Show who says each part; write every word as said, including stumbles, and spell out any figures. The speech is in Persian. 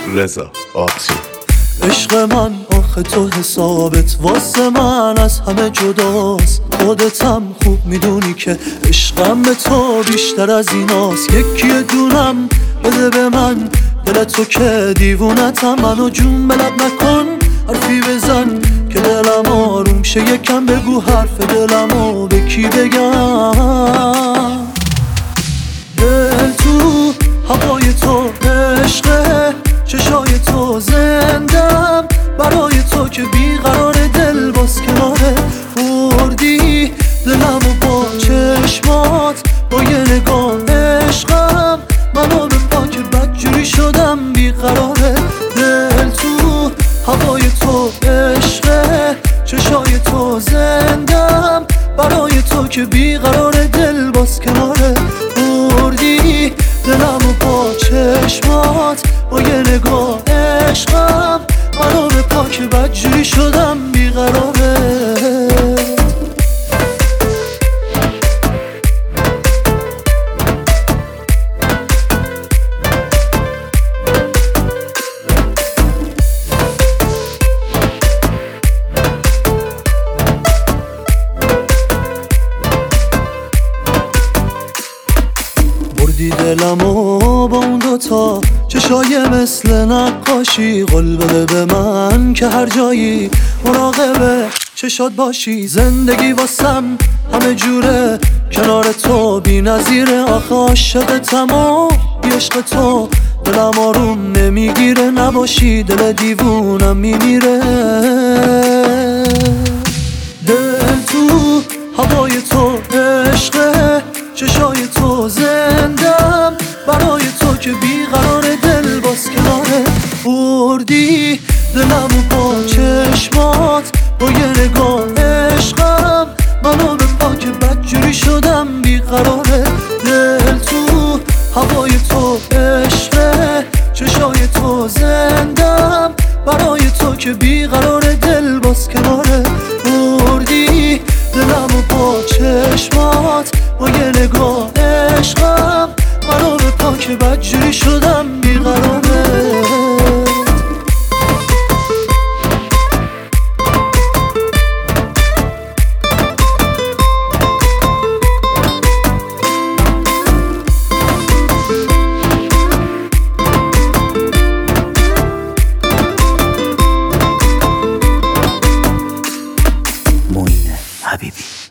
Speaker 1: رضا آبزی.
Speaker 2: عشق من آخه تو حسابت واسه من از همه جداست. خودتم خوب میدونی که عشقم به تو بیشتر از ایناست. یکی دونم بده به من دل تو که دیوونتم. منو جون بلد نکن حرفی بزن که دلم آروم شه. یکم بگو حرف دلمو به کی بگم. دل تو هوای تو عشقه، چشای تو زندم برای تو که بیقرار دل باز کناره. بردی دلمو با چشمات با یه نگاه عشقم. منو به پاک بدجوری شدم بیقراره. دل تو هوای تو عشقه، چشای تو زندم برای تو که بیقرار دل باز کناره. بردی دلمو با چشمات با یه نگاه عشقم. منو به پاک بدجوری شدم بیقراره. بردی دلمو با اون دوتا چشای مثل نقاشی. قول بده به من که هر جایی مراقبه چشات باشی. زندگی واسم همه جوره کنار تو بی نظیره. آخه عاشقتم و بی عشق تو دلم آروم نمیگیره. نباشی دل دیوونم میمیره. دل تو هوای تو عشقه، چشای تو زندم برای تو که بیقرار دل باز کناره. بردی دلمو با چشمات با یه نگاه عشقم. منو به پاک بدجوری شدم بیقراره. دل تو هوای تو عشقه، چشای تو زندم برای تو که بیقرار دل باز کناره. بردی دلمو با چشمات با یه نگاه عشقم. منو به پاک بدجوری شدم بیقراره.
Speaker 3: معین حبیبی.